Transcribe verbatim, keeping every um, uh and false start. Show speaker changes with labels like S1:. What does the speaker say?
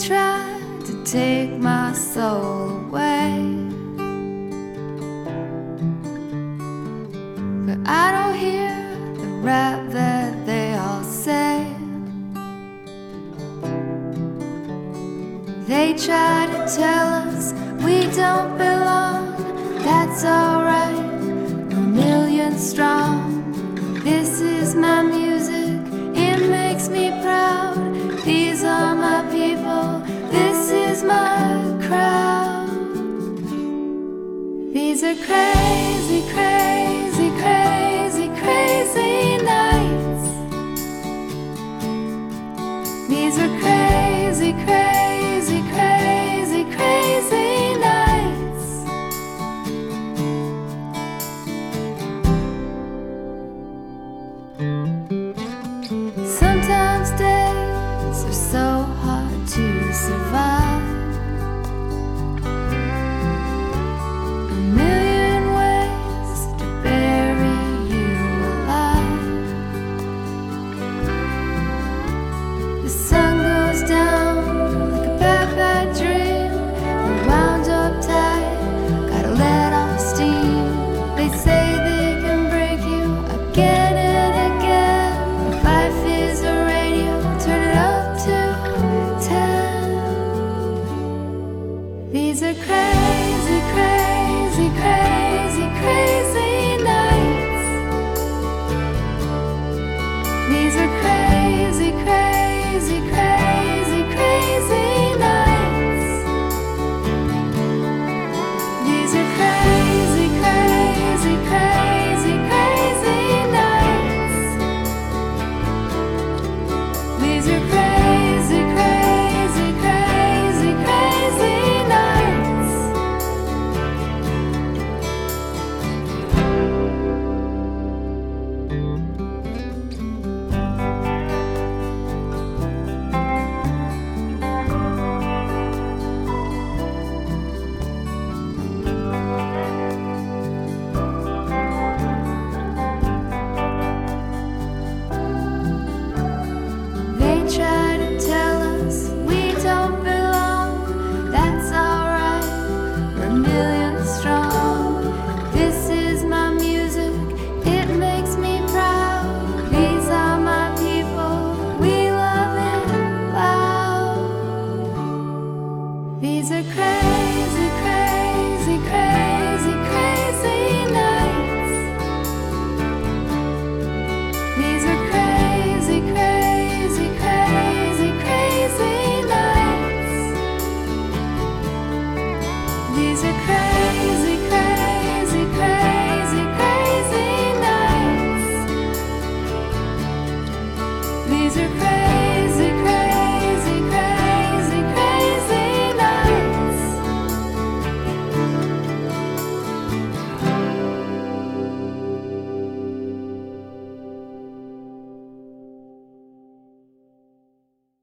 S1: tried to take my soul away, but I don't hear the rap that they all say. They try to tell us we don't belong, that's alright, a million strong. This is my music, it makes me proud. These are my people, this is my crowd. These are crazy, crazy, crazy, crazy nights. These are crazy, crazy, crazy, crazy nights. Sometimes days are so hard to survive. A million ways to bury you alive. The sun goes down like a bad, bad dream. We're wound up tight, gotta let off steam. They say they can break you again and again. If life is a radio, turn it up to ten. These are crazy, crazy, crazy, crazy nights. These are crazy, crazy, crazy, crazy nights. These are crazy, crazy, crazy, crazy nights. These are crazy, crazy, crazy, crazy nights. They try to tell us we don't belong, that's alright, we're a million strong. This is my music, it makes me proud. These are my people, we love it loud. These are crazy, crazy, crazy, crazy nights. These are crazy, crazy, crazy, crazy nights. These are crazy.